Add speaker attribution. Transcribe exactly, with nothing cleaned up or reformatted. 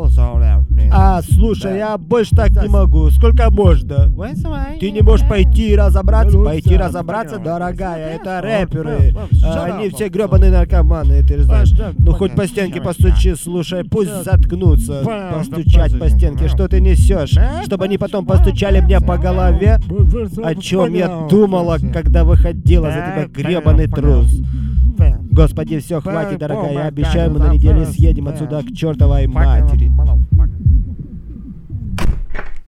Speaker 1: А, слушай, я больше так не могу. Сколько можно? Ты не можешь пойти и разобраться? Пойти разобраться, дорогая, это рэперы. А, они все гребаные наркоманы, ты же знаешь. Ну хоть по стенке постучи, слушай, пусть заткнутся. Постучать по стенке, что ты несешь? Чтобы они потом постучали мне по голове? О чем я думала, когда выходила за тебя, гребаный трус? Господи, все, хватит, дорогая, я обещаю, мы на неделе съедем отсюда к чертовой матери.